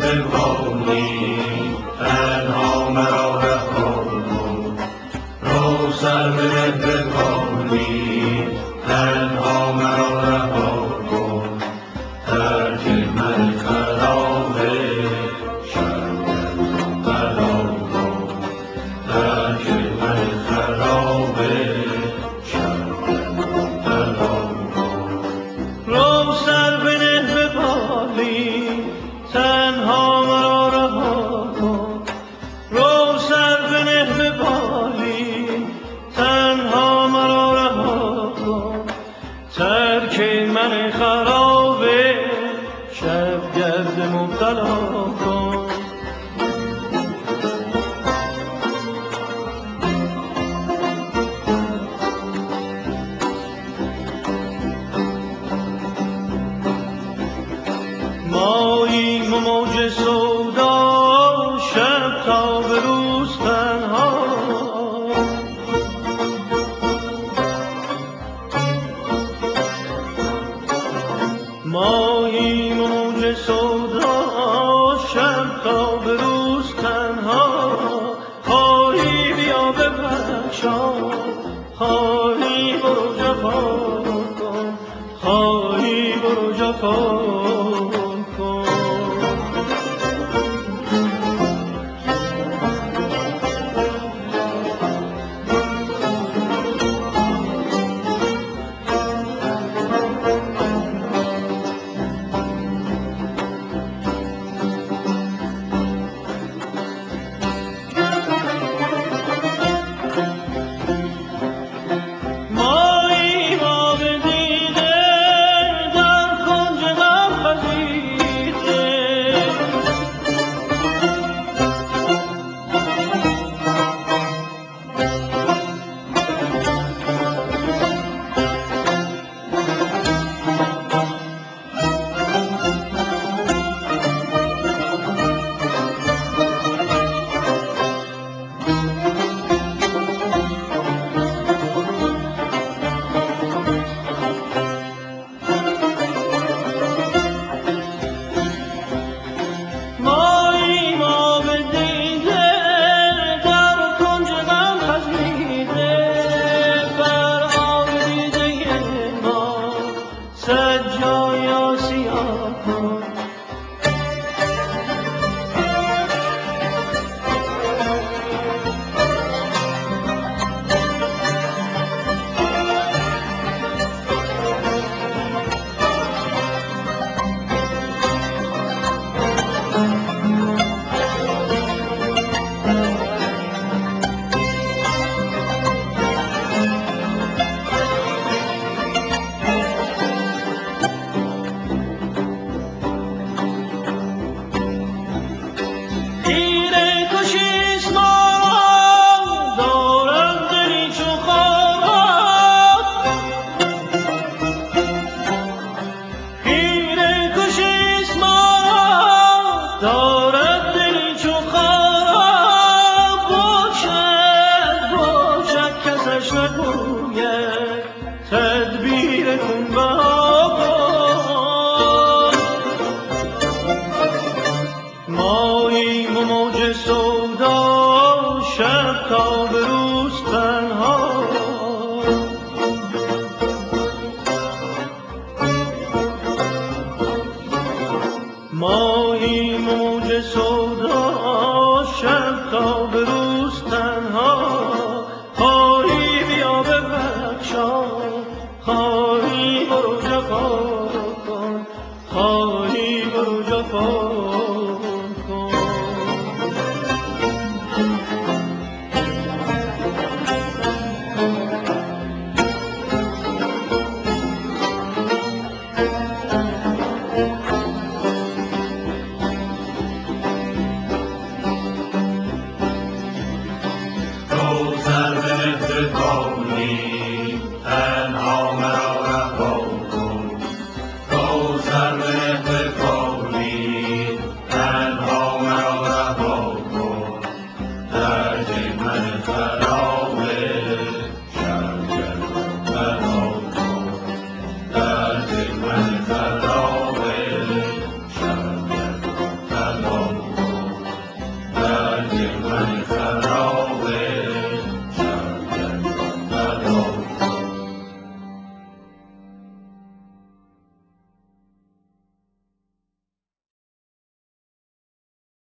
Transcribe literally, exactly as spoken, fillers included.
مهربانی تنها مرا رها کن. رو سر به مهربانی تنها مرا رها کن. ترک من خراب شب گردم بلا کن. ترک من خراب شب گردم بلا کن. رو سر بنه به بالی تنها مرا رها کن. رو سر بنه به بالی تنها مرا رها کن. ترک من خراب شب گرد مبتلا کن. ماییم و موج سودا شب تا به روز تنها. ماییم و موج سودا شب تا به روز تنها. خواهی بیا ببخشا، خواهی برو جفا کن، خواهی برو جفا کن. تدبیر کن بابا. ماییم و موج سودا شب تا به روز تنها. ماییم و موج سودا شب تا به روز تنها. خواهی بیا ببخشا، خواهی برو جفا کن، خواهی برو جفا کن. رو سر به مهربانی تنها